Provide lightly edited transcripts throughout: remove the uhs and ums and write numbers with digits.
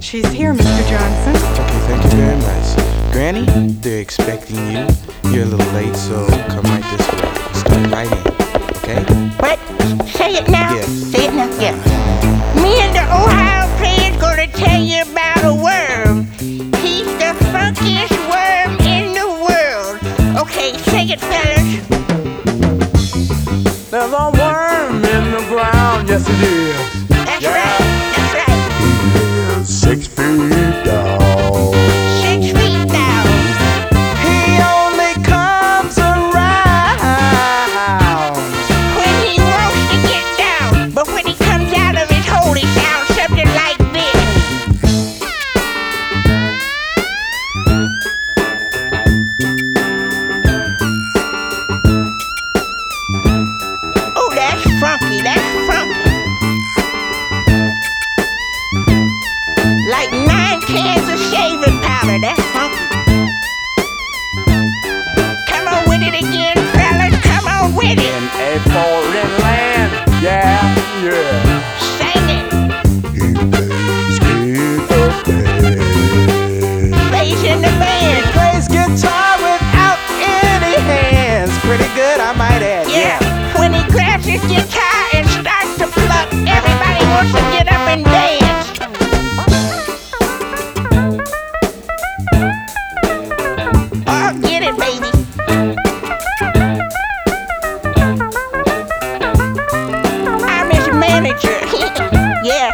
She's here, Mr. Johnson. Okay, thank you very much. Granny, they're expecting you. You're a little late, so come right this way. Start right in, okay? What? Say it now? Yeah. Say it now? Yeah. Me and the Ohio player's gonna tell you about a worm. He's the funkiest worm in the world. Okay, sing it, fellas. There's a worm in the ground, yes it is. That's right, that's right. He is 6 feet down. 6 feet down. He only comes around When he wants to get down, but when he comes out of his hole, he sounds something like this. Oh, that's funky, that's funky. Like 9 cans of shaving powder, that's funky. Come on with it again, fellas, come on with it. in a foreign land. Yeah, yeah. Sing it. He plays guitar. Plays in the band. Plays guitar without any hands. Pretty good, I might add. Yeah, when he grabs his guitar and starts to pluck, everybody wants to get up and dance. Oh, get it, baby. I'm his manager. Yeah.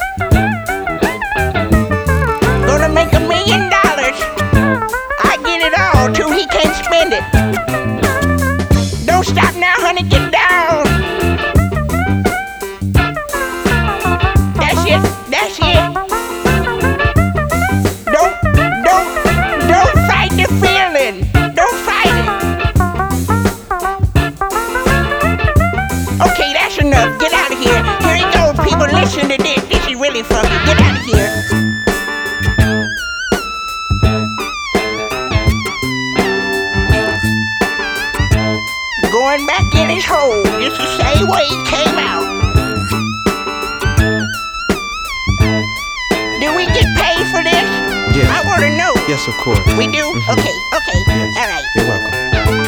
Gonna make $1 million. I get it all till he can't spend it. Don't stop now, honey, get down. That's it, that's it. Don't fight the feeling. Don't fight it. Okay, that's enough. Get out of here. Here you go, people. Listen to this. This is really funky. Get out of here. Going back in his hole, just the same way he came out. Do we get paid for this? Yes. I want to know. Yes, of course. We do? Okay, okay. Yes. All right. You're welcome.